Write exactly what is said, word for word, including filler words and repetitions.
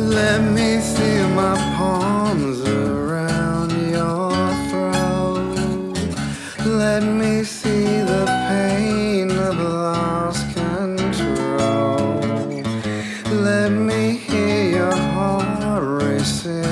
Let me feel my palms around your throat. Let me see the pain of lost control. Let me hear your heart racing